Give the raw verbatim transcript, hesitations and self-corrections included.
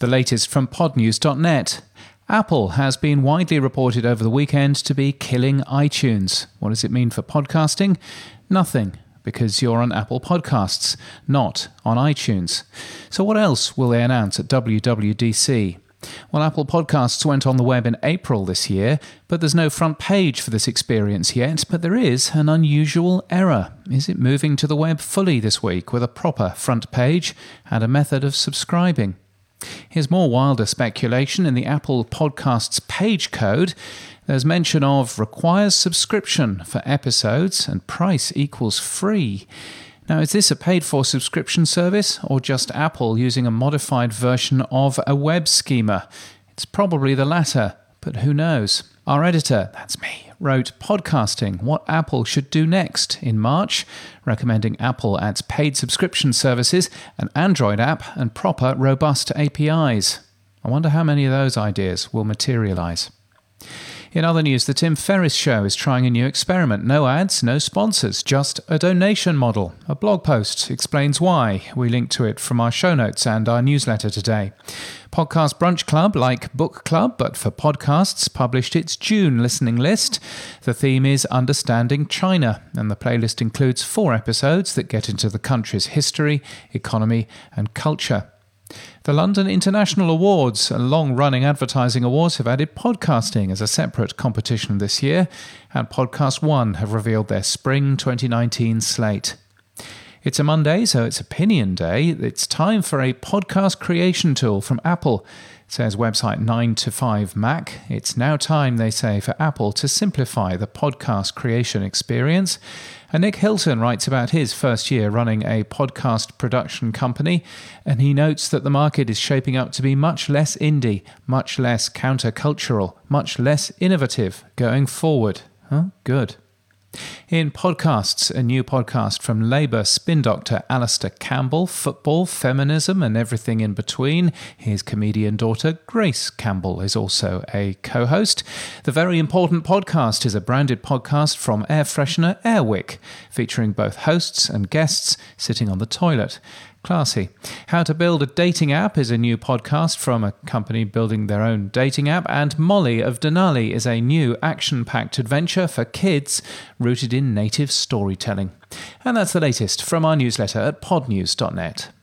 The latest from pod news dot net. Apple has been widely reported over the weekend to be killing iTunes. What does it mean for podcasting? Nothing, because you're on Apple Podcasts, not on iTunes. So what else will they announce at W W D C? Well, Apple Podcasts went on the web in April this year, but there's no front page for this experience yet. But there is an unusual error. Is it moving to the web fully this week with a proper front page and a method of subscribing? Here's more wilder speculation in the Apple Podcasts page code. There's mention of requires subscription for episodes and price equals free. Now, is this a paid-for subscription service or just Apple using a modified version of a web schema? It's probably the latter, but who knows? Our editor, that's me, wrote Podcasting, What Apple Should Do Next in March, recommending Apple adds paid subscription services, an Android app, and proper, robust A P Is. I wonder how many of those ideas will materialize. In other news, the Tim Ferriss Show is trying a new experiment. No ads, no sponsors, just a donation model. A blog post explains why. We link to it from our show notes and our newsletter today. Podcast Brunch Club, like Book Club, but for podcasts, published its June listening list. The theme is Understanding China, and the playlist includes four episodes that get into the country's history, economy, and culture. The London International Awards, a long-running advertising awards, have added podcasting as a separate competition this year, and Podcast One have revealed their spring twenty nineteen slate. It's a Monday, so it's Opinion Day. It's time for a podcast creation tool from Apple, says website nine to five Mac. It's now time, they say, for Apple to simplify the podcast creation experience. And Nick Hilton writes about his first year running a podcast production company, and he notes that the market is shaping up to be much less indie, much less countercultural, much less innovative going forward. Huh? Good. In podcasts, a new podcast from Labour spin doctor Alastair Campbell, football, feminism and everything in between. His comedian daughter Grace Campbell is also a co-host. The Very Important Podcast is a branded podcast from air freshener Airwick, featuring both hosts and guests sitting on the toilet. Classy. How to Build a Dating App is a new podcast from a company building their own dating app, and Molly of Denali is a new action-packed adventure for kids rooted in native storytelling. And that's the latest from our newsletter at pod news dot net.